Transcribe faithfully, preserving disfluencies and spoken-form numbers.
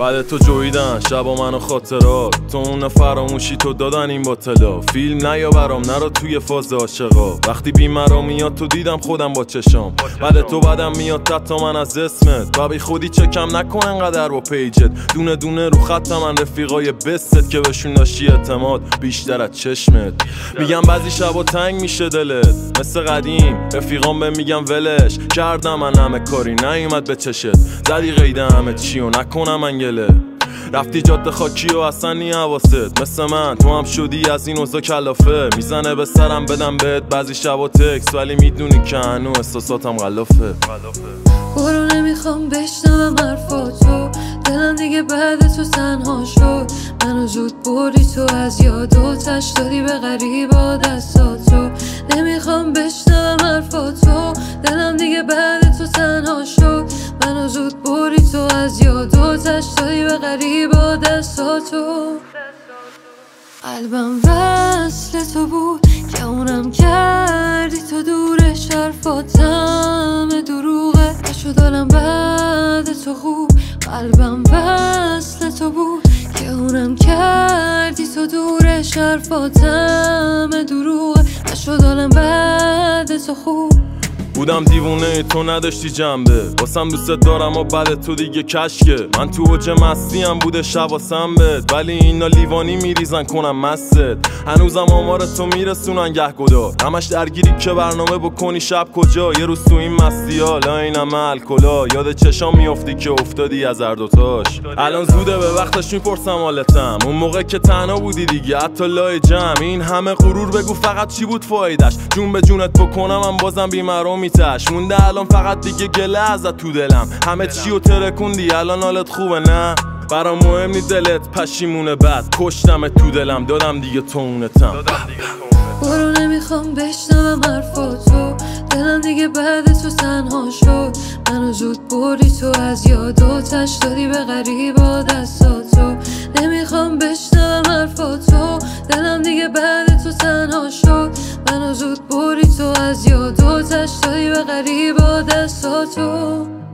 بعد تو جویدن شبا منو خاطرات، تو اون فراموشی تو دادن این باطلا. فیلم نیا برام نرا توی فاز عاشقا، وقتی بیمرا میاد تو دیدم خودم با چشام. بعد تو بعدم میاد تتا من از اسمت، بابی خودی چکم نکن انقدر با پیجت. دونه دونه رو خطم من رفیقای بست که بهشون داشتی اعتماد بیشتر از چشمت. میگم بعضی شبا تنگ میشه دلت مثل قدیم، رفیقام به میگم ولش کردم من همه کاری نیومد به چشت. زدی قید همه چی و نکنم من گله، رفتی جاده خاکی و اصلا نی حواست. مثل من تو هم شدی از این اوضاع کلافه، میزنه به سرم بدم بهت بعضی شبا تکس، ولی میدونی که هنو احساساتم غلافه. برو نمیخوام بشنوم حرفاتو، دلم دیگه بعد تو تنها شد. منو زود بردی تو از یاداتش دادی به غریبا دستاتو. نمیخوام بشنوم حرفاتو، دلم دیگه بعد تو تنها شد. منو زود بردی تو از یاداتش دادی به غریبا دستاتو. قلبم وصل تو بود که اونم کردی تو دورش، حرفاتم دروغه نشد حالم بعد تو خوب. قلبم وصل تو بود که اونم کردی تو دورش، حرفاتم دروغه نشد حالم بعد تو خوب. بودم دیوونه تو نداشتی جنبه، واسم دوست دارم و بعد تو دیگه کشکه. من تو اوج مستی هم بوده شباسم بد، ولی اینا لیوانی میریزن کنم مست. هنوزم آمار تو میرسونن گهگدا، همش درگیری که برنامه بکنی شب کجا. یه روز تو این مستی ها لاینم الکلا، یاد چشام میافتی که افتادی از هر دوتاش. الان زوده به وقتش میپرسم حالتم، اون موقع که تنها بودی دیگه حتی لای جمع. این همه غرور بگو فقط چی بود فایدش، جون به جونت بکنم من بازم بیمرام میتش. مونده الان فقط دیگه گله ازت تو دلم، همه چیو ترکوندی الان حالت خوبه نه؟ برام مهم نی دلت پشیمونه، بعد کشتم تو دلم دادم دیگه تو اونتم. برو نمیخوام بشنوم حرفاتو، دلم دیگه بعد تو تنها شد. منو زود بردی تو از یاداتش دادی به غریبا دستاتو. نمیخوام بشنوم حرفاتو، دلم دیگه بعد تو تنها شد. منو زود بردی تو از یاداتش دادی به غریبا دستاتو.